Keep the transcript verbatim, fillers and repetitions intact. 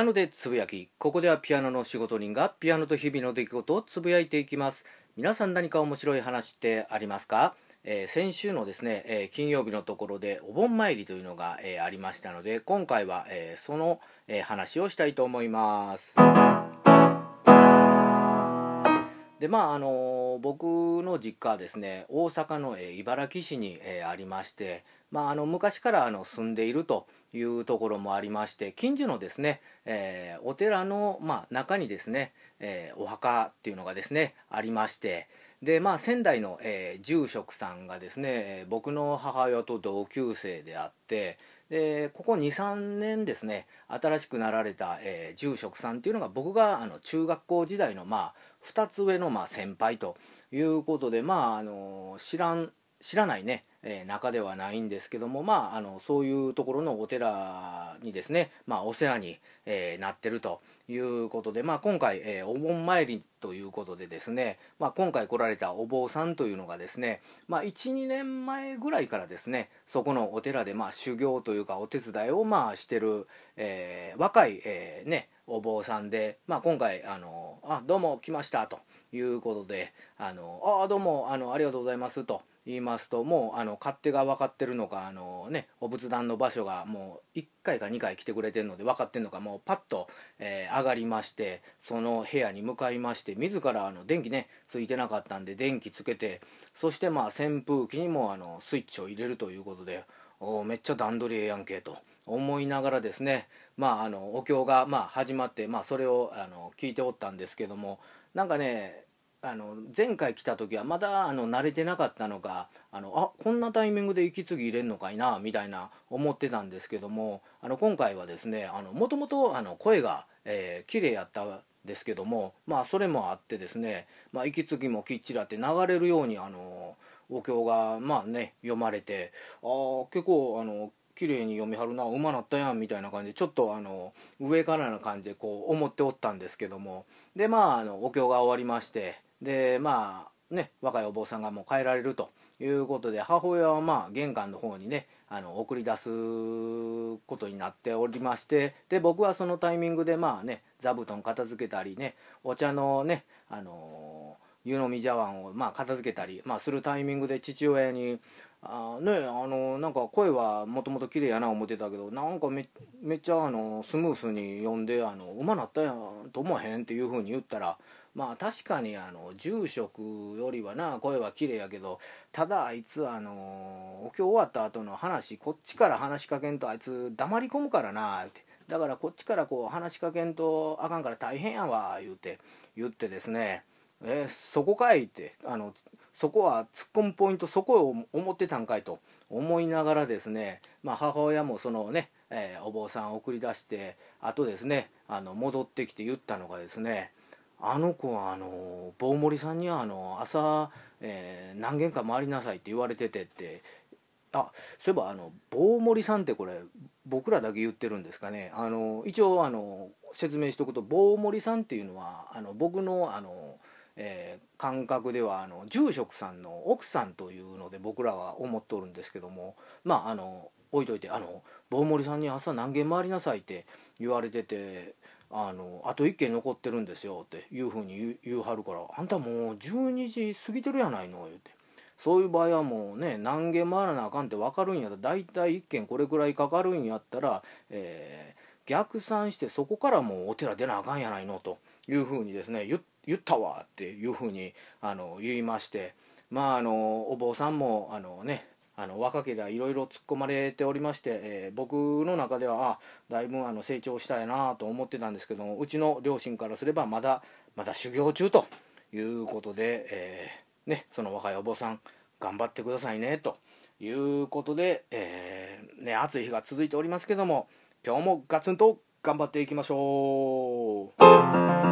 ノでつぶやき。ここではピアノの仕事人がピアノと日々の出来事をつぶやいていきます。皆さん何か面白い話ってありますか？えー先週のですね、えー金曜日のところでお盆参りというのが、えーありましたので、今回は、えーその、えー話をしたいと思います。でまああの僕の実家はですね、大阪の、えー茨木市に、えーありまして、まあ、あの昔からあの住んでいるというところもありまして、近所のですね、えーお寺の、まあ、中にですね、えーお墓っていうのがですねありまして、でまあ仙台の、えー住職さんがですね、えー僕の母親と同級生であって、でここにさんねんですね、新しくなられた、えー住職さんっていうのが、僕があの中学校時代のまあふたつ上のまあ先輩ということで、まああの知らん知らないね、えー中ではないんですけども、まああのそういうところのお寺にですね、まあ、お世話に、えーなってるということで、まあ、今回、えーお盆参りということでですね、まあ、今回来られたお坊さんというのがですね、まあ、いちにねんまえぐらいからですね、そこのお寺でまあ修行というかお手伝いをまあしてる、えー若い、えーねお坊さんで、まあ、今回あのあどうも来ましたということで、あのあどうもあのありがとうございますと言いますと、もうあの勝手が分かってるのか、あの、ね、お仏壇の場所がもういっかいかにかい来てくれてるので分かってるのか、もうパッと、えー上がりまして、その部屋に向かいまして、自らあの電気ねついてなかったんで電気つけて、そしてまあ扇風機にもあのスイッチを入れるということで、おめっちゃ段取りええやんけと思いながらですね、まあ、あのお経がまあ始まって、まあ、それをあの聞いておったんですけども、なんかね、あの前回来た時はまだあの慣れてなかったのか、あのあこんなタイミングで息継ぎ入れんのかいなみたいな思ってたんですけども、あの今回はですね、もともと声が、えー、綺麗やったんですけども、まあそれもあってですね、まあ、息継ぎもきっちりあって流れるようにあのお経がまあね読まれて、あ結構あの綺麗に読みはるな、うまなったやんみたいな感じで、ちょっとあの上からな感じでこう思っておったんですけども、でまああのお経が終わりまして、でまあね若いお坊さんがもう帰られるということで、母親はまあ玄関の方にねあの送り出すことになっておりまして、で僕はそのタイミングでまあね座布団片付けたりね、お茶のねあの湯飲み茶碗をまあ片付けたり、まあ、するタイミングで父親にあねあのなんか声はもともと綺麗やな思ってたけど、なんか め, めっちゃあのスムースに読んであのうまなったやんと思わへんっていう風に言ったら、まあ確かにあの住職よりはな声は綺麗やけど、ただあいつあのお経終わった後の話こっちから話しかけんとあいつ黙り込むからなって、だからこっちからこう話しかけんとあかんから大変やわ言うて言ってですね、えーそこかいってあのそこは突っ込むポイントそこを思ってたんかいと思いながらですね、まあ、母親もそのね、えーお坊さんを送り出してあとですね、あの戻ってきて言ったのがですね、あの子はあの坊守さんにはあの朝、えー何軒か回りなさいって言われててって、あそういえばあの坊守さんってこれ僕らだけ言ってるんですかね。あの一応あの説明しておくと、坊守さんっていうのはあの僕のあの、えー感覚ではあの住職さんの奥さんというので僕らは思っておるんですけども、まああの置いといて、あの坊守さんに朝何軒回りなさいって言われてて、あのあといっけん残ってるんですよっていうふうに言う言うはるから、あんたもうじゅうにじ過ぎてるやないの言うて、そういう場合はもうね何軒回らなあかんって分かるんやったら、大体いっけんこれくらいかかるんやったら、えー逆算してそこからもうお寺出なあかんやないのというふうにですね言言ったわっていうふうにあの言いまして、まああのお坊さんもあのねあの若ければいろいろ突っ込まれておりまして、えー僕の中ではあだいぶあの成長したいなと思ってたんですけども、うちの両親からすればまだまだ修行中ということで、えーね、その若いお坊さん頑張ってくださいねということで、えーね、暑い日が続いておりますけども、今日もガツンと頑張っていきましょう。